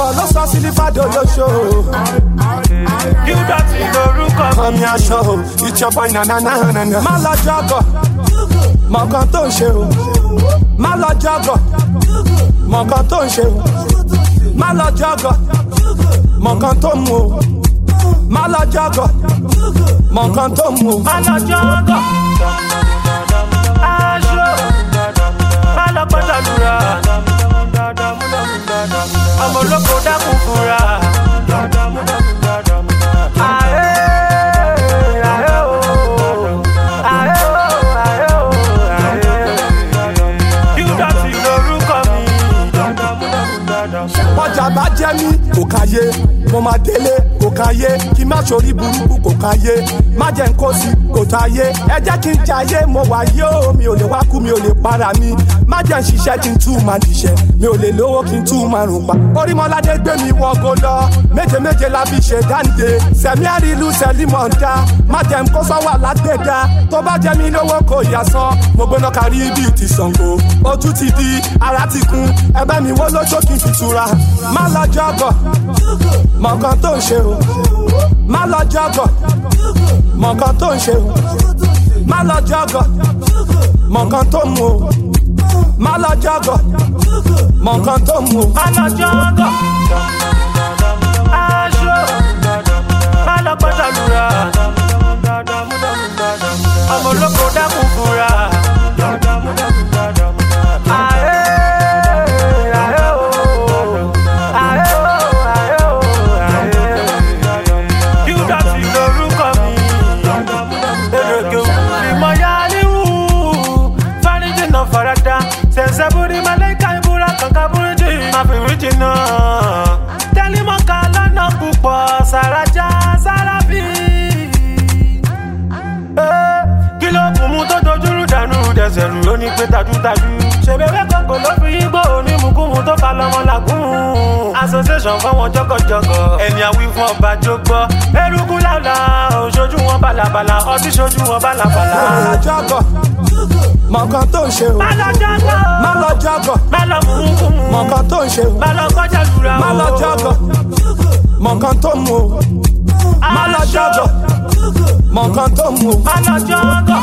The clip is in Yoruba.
ọ̀rọ̀ ló sọ sílífàdó lóṣò. Gilberty lorúkọ mi. Kọ́mi aṣọ o, ìjọba ìnànà. Má lọ jọ́gọ̀, mọ̀ kan tó ń ṣe o. Má lọ jọ́gọ̀, mọ̀ kan tó ń ṣe o. Má lọ jọ́gọ̀, mọ̀ kan tó mú o. Má lọ jọ́gọ̀, mọ̀ kan tó mú o. Má lọ jọ́gọ̀, aṣọ, má lọ gbọ́dọ̀ lura. Ọmọ olóko dákun fura. Ọjà bá jẹ́ mi kò káyé, mo máa délé kò káyé, kí má sórí burúkú kò káyé, má jẹ́ n kó sí kò táyé, ẹ jẹ́ kí n jayé mo wà yóò, mi ò lè wá kú mi ò lè para mi, má jẹ́ n ṣiṣẹ́ kí n tún máa ṣiṣẹ́, mi ò lè lówó kí n tún máa rùn pa. Orímọládé gbé mi wọgó lọ, méje méje la fi ṣe dáǹde, sẹ̀mí àrílù sẹ́límọ̀ ń dá, má jẹ́ n kó sọ́wọ́ alágbèdá, tó bá jẹ́ mi lówó kò yà sán, mo gbóná kárí bí ti Ṣàngó, ojú ti di ara ti kún, ẹ̀bẹ̀ mi wó lójó kí n fi tura. Má lọ jọ́gọ̀, mọ̀ kan tó ń ṣe o. Má lọ jọ́gọ̀, mọ̀ kan tó ń ṣe o. Má lọ jọ́gọ̀, mọ̀ kan tó mú o. Má lọ jọ́gọ̀, mọ̀ kan tó mú o. Má lọ jọ́gọ̀, aṣọ, má lọ gbọ́dọ̀ lura. Ọmọ olóko dákun fura. Sẹ́bùrì màlẹ́kà ìbúra kankan burújí máa fi rí jìnnà. Tẹ́límọ̀ká lọ́nà púpọ̀ sàrájà sárábì. Kí ló kún mú tó dojúrú dànù dẹ̀sẹ̀ rù ló ní pé tajútajú. Ṣèbéwé kòkò ló fi igbó onímùkúmu tó fa lọ́mọ làgùn. Association fọwọ́n jọ́gọ̀jọ́gọ̀ ẹni àwí fún ọba jó gbọ́. Eruku lálá òṣojú wọn bàlàbàlà ọtí ṣojú wọn bàlàbàlà. Mọ̀ kan tó ń ṣe o. Má lọ jọ́gọ̀, má lọ jọ́gọ̀, má lọ mùkúmu. mọ̀ kan tó ń ṣe o. Má lọ kọjá lura o. Má lọ jọ́gọ̀, mọ̀ kan tó mú o. Má lọ jọ́gọ̀, mọ̀ kan tó mú o. Má lọ jọ́gọ̀.